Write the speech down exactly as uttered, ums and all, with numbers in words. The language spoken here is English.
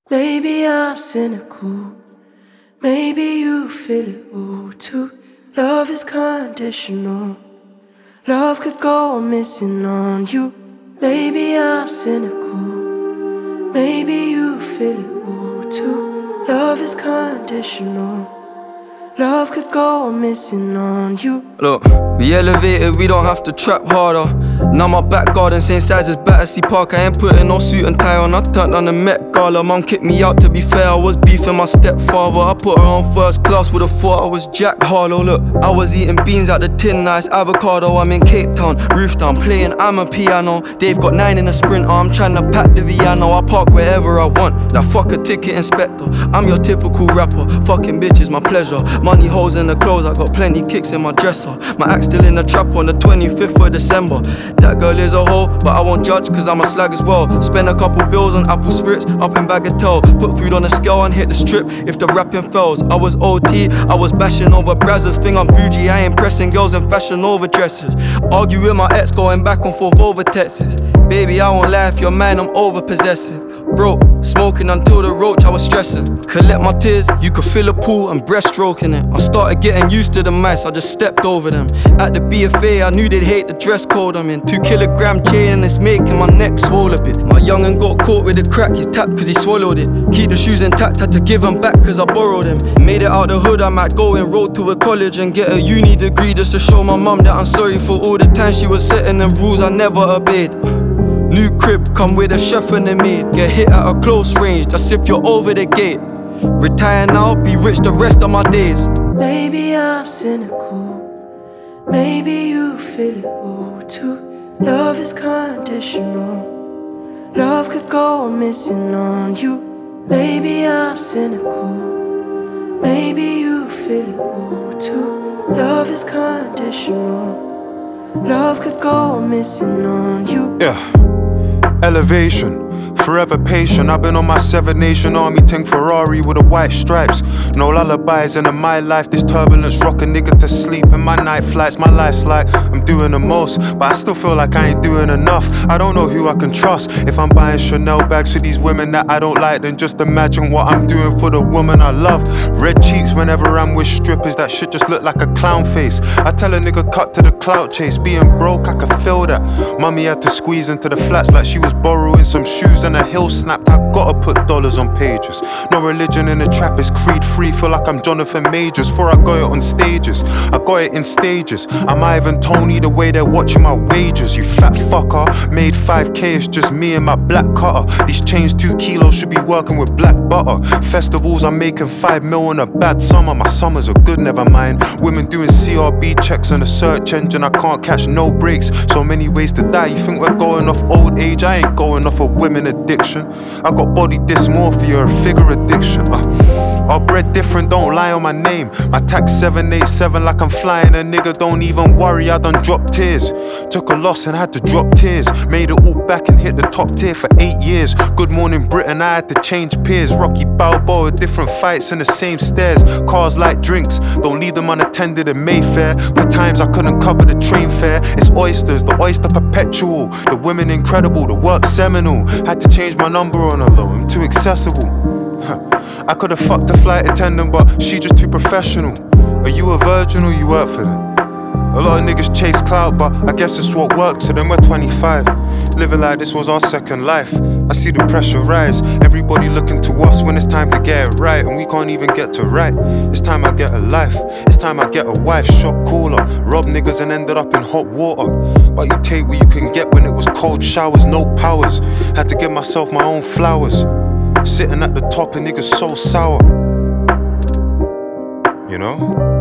Maybe I'm cynical, maybe you feel it all too. Love is conditional, love could go missing on you. Maybe I'm cynical, maybe you feel it all too. Love is conditional, love could go missing on you. Look, we elevated, we don't have to trap harder. Now my back garden, same size as Battersea Park. I ain't putting no suit and tie on, I turned on the Met Gala. Mum kicked me out, to be fair, I was beefing my stepfather. I put her on first class, would've thought I was Jack Harlow. Look, I was eating beans out the tin, nice avocado. I'm in Cape Town, roof down, playing I'm a piano. Dave got nine in a Sprinter, I'm trying to pack the Viano. I park wherever I want, now fuck a ticket inspector. I'm your typical rapper, fucking bitches my pleasure. Money holes in the clothes, I got plenty kicks in my dresser. My axe still in the trap on the twenty-fifth of December. That girl is a hoe, but I won't judge cause I'm a slag as well. Spend a couple bills on apple spirits, up in Bagatelle. Put food on a scale and hit the strip if the rapping fails. I was O T, I was bashing over brazzers. Think I'm bougie, I ain't pressing girls in fashion over dresses. Argue with my ex, going back and forth over texts. Baby, I won't lie, if you're mine, I'm over possessive. Bro, smoking until the roach, I was stressing. Collect my tears, you could fill a pool, I'm breaststroking it. I started getting used to the mice, I just stepped over them. At the B F A, I knew they'd hate the dress code I'm in. Two kilogram chain and it's making my neck swole a bit. My young'un got caught with a crack, he's tapped cause he swallowed it. Keep the shoes intact, had to give them back cause I borrowed them. Made it out the hood, I might go and roll to a college and get a uni degree just to show my mum that I'm sorry for all the time she was setting them rules I never obeyed. New crib, come with a chef and a maid. Get hit at a close range, that's if you're over the gate. Retire now, be rich the rest of my days. Maybe I'm cynical, maybe you feel it all too. Love is conditional, love could go missing on you. Maybe I'm cynical, maybe you feel it all too. Love is conditional, love could go missing on you. Yeah. Elevation, forever patient. I've been on my Seven Nation Army tank Ferrari with the white stripes. No lullabies, and in my life this turbulence rock a nigga to sleep. In my night flights, my life's like I'm doing the most, but I still feel like I ain't doing enough. I don't know who I can trust. If I'm buying Chanel bags for these women that I don't like, then just imagine what I'm doing for the woman I love. Red cheeks whenever I'm with strippers, that shit just look like a clown face. I tell a nigga cut to the clout chase. Being broke, I can feel that. Mummy had to squeeze into the flats like she was borrowing some shoes and a heel snapped. I gotta put dollars on pages. No religion in the trap, it's creed free. Feel like I'm Jonathan Majors. Before I got it on stages, I got it in stages. I'm Ivan Tony the way they're watching my wages. You fat fucker, made five K, it's just me and my black cutter. These chains two kilos, should be working with black butter. Festivals, I'm making five mil in a bad summer. My summers are good, never mind. Women doing C R B checks on the search engine, I can't catch no breaks. So many ways to die, you think we're going off old age? I ain't going off of women addiction. I got body dysmorphia, a figure addiction. uh. Our bread different, don't lie on my name. My tax seven eight seven like I'm flying. A nigga don't even worry, I done dropped tears. Took a loss and had to drop tears. Made it all back and hit the top tier for eight years. Good morning Britain, I had to change peers. Rocky Balboa, different fights in the same stairs. Cars like drinks, don't leave them unattended in Mayfair. For times I couldn't cover the train fare. It's oysters, the oyster perpetual. The women incredible, the work seminal. Had to change my number on her low, I'm too accessible. I could've fucked a flight attendant, but she just too professional. Are you a virgin or you work for them? A lot of niggas chase clout, but I guess it's what works. So then we're twenty-five, living like this was our second life. I see the pressure rise, everybody looking to us when it's time to get it right, and we can't even get to right. It's time I get a life, it's time I get a wife. Shot caller, rob niggas and ended up in hot water. But you take what you can get when it was cold showers, no powers. Had to give myself my own flowers. Sitting at the top and niggas so sour, you know?